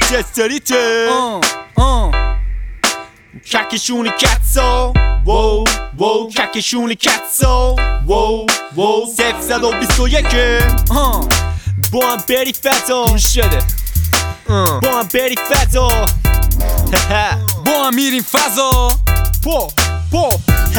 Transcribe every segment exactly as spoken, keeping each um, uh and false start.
استریته ککشون کتسا وو وو ککشون کتسا وو وو صفر صد و بیست و یک با هم بری فتا گوش شده با هم بری فتا با هم میریم فضا پو پو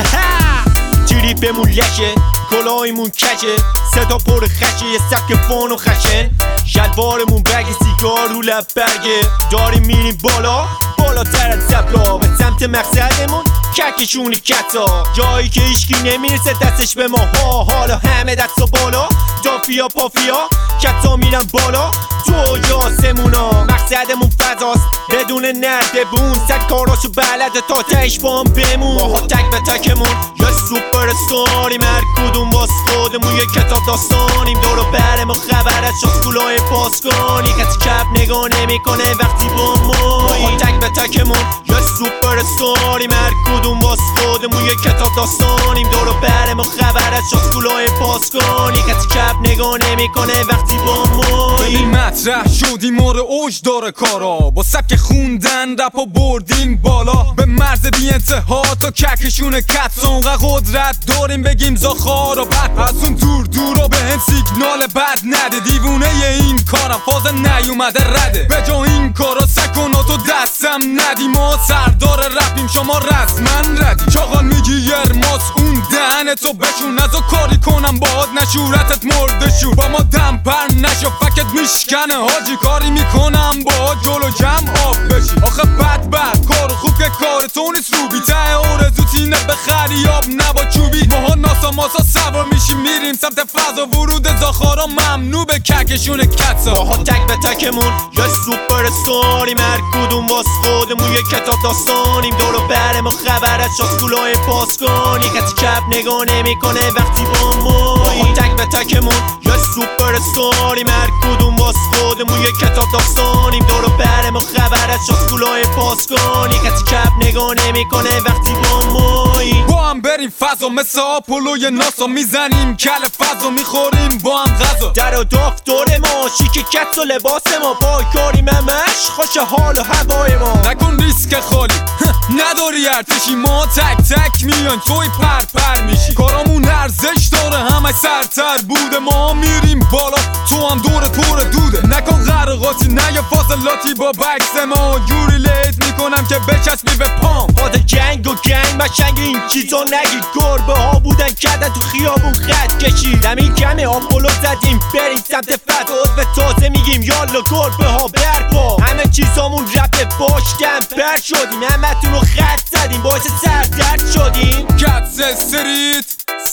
تریپمون لشه کلاهیمون کشه صدا پر خشه یه سبک فان و خشن شلوارمون بگی سیگار رو لب برگه داریم میریم بالا بالاتر از زبلا به سمت مقصدمون ککشونی کتا جایی که هیچکی نمیرسه دستش به ما ها حالا همه دست و بالا دافیا پافیا کتا میرن بالا تو اوج آسمونا مقصدمون فضاست بدون نردبون صد کاراشو بلده تا تهش با هم بمون ماها تک به تکمون یه سوپر استاریم هر کدوم باز خودمون یه کتاب داستانیم دورو برمون خبر از شاسکولای پاسکانی کسی کپ نگاه نمیکنه وقتی با مایی تک به تکمون یه سوپر استاریم هر کدوم باز خودمون یه کتاب داستانیم دورو برمون خبر از شاسکولای پاسکانی کسی کپ نگاه نمیکنه وقتی با مایی مطرح شدیم مورد اوج داره کارا با سبک خوندن رپ و بردیم بالا به مرز بی انتها تا ککشون کتسون قدرت داریم بگیم زاخار و بد از اون دور دورا به هم سیگنال بد نده دیوونه این کارم فاز نیومده رده به جا این کارا سکناتو دستم ندی ما سردار رپیم شما رسمن ردی چاقال میگی یرماس اون دهنتو بشون ازو کاری کنم باهات نشورتت مرده شور با ما دم پر نشو فکت میشکنه حاجی کاری میکنم با جلو جمع آب بشی آخه بد بد کار خوب که کار تو نیست رو بی ته آرزو تینه بخری آب نبا چوبی ماها ناسا ماسا سوار میشیم میریم سمت فضا ورود زاخارا ممنوع به ککشون کتسا ماها تک به تکمون یه سوپر استاریم هر کدوم باز خودمون یه کتاب داستانیم دورو برمون خبر از شاسکولای پاسکانی کسی کپ نگاه نمیکنه وقتی با مایی تک به تکمون یه سوپر استاریم هر کدوم باز خودمون یه کتاب داستانیم دورو برمون خبر از شاسکولای پاسکانی کسی کپ نگاه نمیکنه وقتی با مایی با هم بریم فضا مثل آپولوی ناسا میزنیم کل فضا میخوریم با هم غذا در و دفتر ما شیک کت و لباس ما با کاریم همش خوش حال و هوای ما نکن ریسک خالی نداری ارتشی ما تک تک میان توی پر پر میشی کارامون ارزش داره همش سرتر بوده ما میریم بالا تو هم دور پر دوده نکن غرقاتی نه یا فاصلاتی با بکس ما جوری لیت میکنم که بچسبی به پام باد جنگ و گنگ بشنگ این چیزا نگید گربه ها بودن کردن تو خیابون خط کشید زمین کمه آپولو زدیم بریم سمت فضا عضو تازه میگیم یالا گربه ها برپا همه چیزامون رپ باش دمپر شدیم همه تون رو خط زدیم باعث سردرد شدیم کتس استریت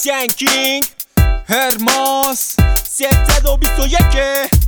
سنکینگ هرماس صد و بیست و یک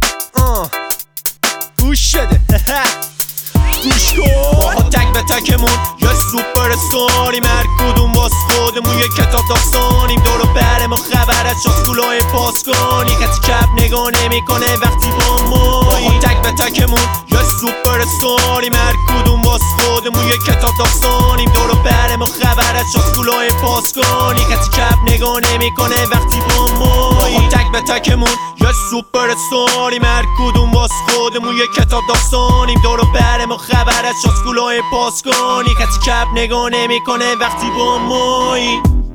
گوش شده گوش کن ماها تک به تکمون یه سوپر استاریم هر کدوم باز خودمون یه کتاب داستانیم دورو برمون خبر از شاسکولای پاسکانی کسی کپ نگاه نمیکنه وقتی با مایی تک به تکمون یه سوپر استاریم هر کدوم باز خودمون یه کتاب داستانیم دورو برمون خبر از شاسکولای پاسکانی کسی کپ نگاه نمیکنه وقتی با مایی تک به تکمون یه سوپر استاریم هر کدوم باز خودمون یه کتاب داستانیم دورو برمون خبر از شاسکولای پاسکانی کسی کپ نگاه نمیکنه وقتی با مایی